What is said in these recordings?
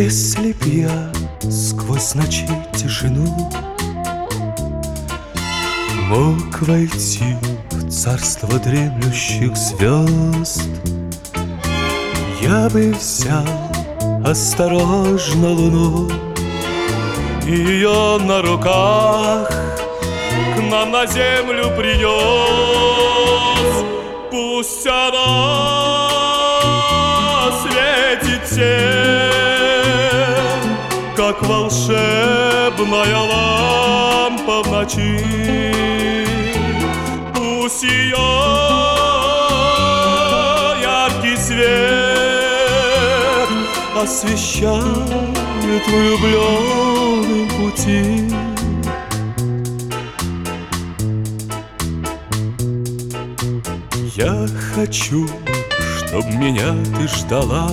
Если б я сквозь ночи тишину мог войти в царство дремлющих звезд, я бы взял осторожно луну и ее на руках к нам на землю принес. Пусть она светит всем, как волшебная лампа в ночи. Пусть ее яркий свет освещает влюбленным пути. Я хочу, чтоб меня ты ждала,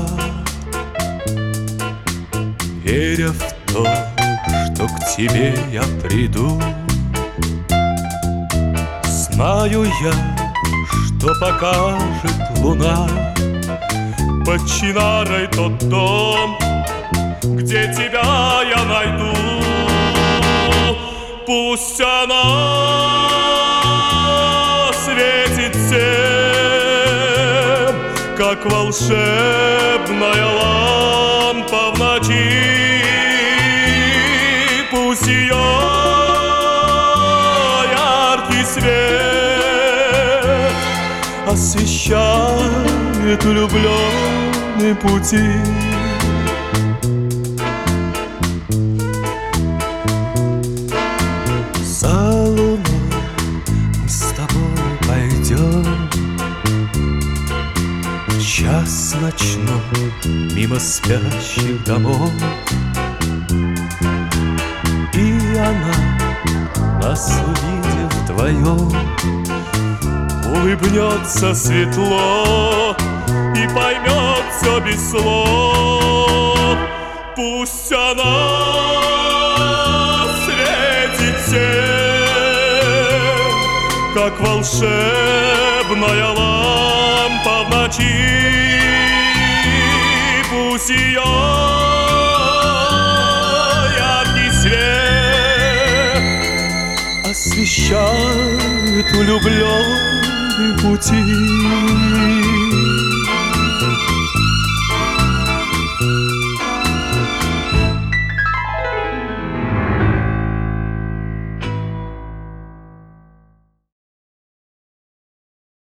веря в то, что к тебе я приду. Знаю я, что покажет луна под Чинарой тот дом, где тебя я найду. Пусть она светит всем, как волшебная лампа в ночи. Пусть ее яркий свет освещает влюбленные пути. За луной мы с тобой пойдем в час ночной мимо спящих домов, и она, нас увидев вдвоем, улыбнется светло и поймет все без слов. Пусть она светит всем, как волшебная лампа в ночи. Пусть ее яркий свет освещает влюбленные пути.